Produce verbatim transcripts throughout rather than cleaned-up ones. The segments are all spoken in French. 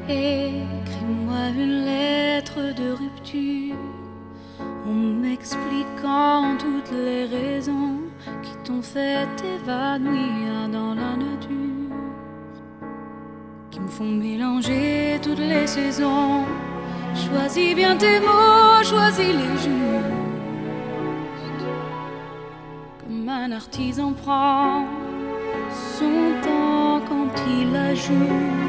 Écris-moi une lettre de rupture en m'expliquant toutes les raisons qui t'ont fait t'évanouir dans la nature, qui me font mélanger toutes les saisons. Choisis bien tes mots, choisis les justes, comme un artisan prend son temps quand il ajoute.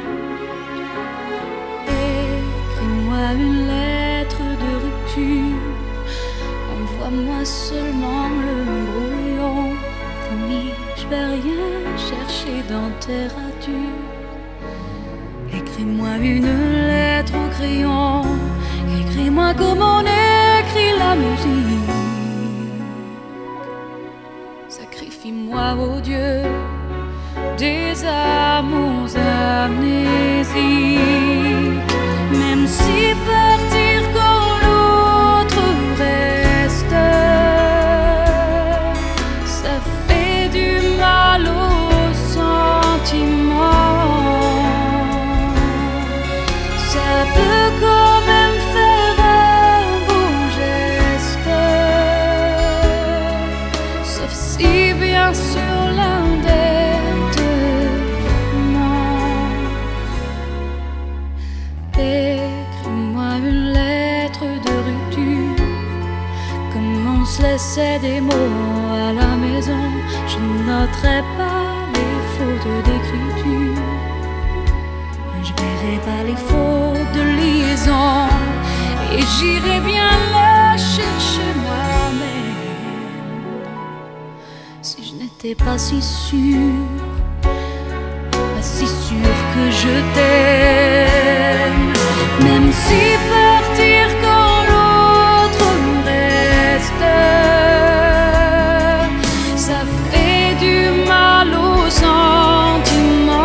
Écris-moi une lettre de rupture, envoie-moi seulement le brouillon. Promis, je vais rien chercher dans tes ratures. Écris-moi une lettre au crayon, écris-moi comme on écrit la musique. Sacrifie-moi, ô Dieu, des amours amnésiques. Même si partir quand l'autre reste, ça fait du mal aux sentiments. Ça peut quand même faire un beau geste, sauf si bien sûr l'un des deux ment. Écris-moi une lettre de rupture, comme on se laissait des mots à la maison. Je noterai pas les fautes d'écriture, je verrai pas les fautes de liaison, et j'irai bien la chercher moi-même. Si je n'étais pas si sûre, pas si sûre que je t'aime. Même si partir quand l'autre reste, ça fait du mal aux sentiments.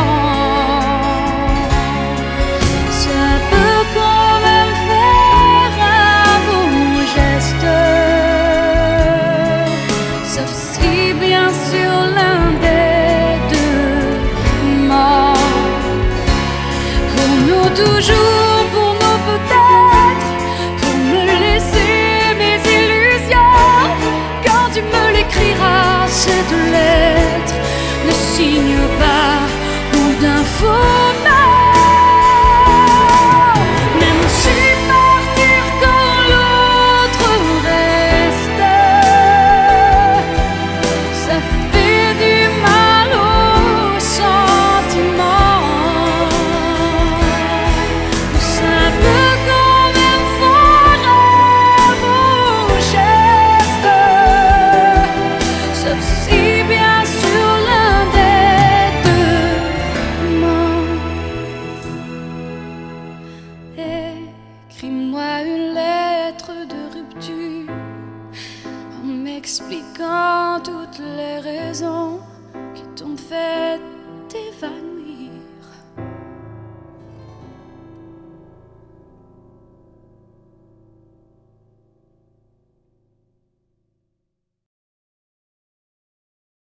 Ça peut quand même faire un beau geste, sauf si bien sûr l'un des deux ment. Pour nous toujours, pour nous peut-être, pour me laisser mes illusions. Quand tu me l'écriras, cette lettre ne signe pas ou d'un faux nom. Même si partir quand l'autre reste, ça fait du mal aux sentiments. Ça peut quand même faire un beau geste, sauf si bien sûr l'un des deux ment. Écris-moi une lettre de rupture en m'expliquant toutes les raisons qui t'ont fait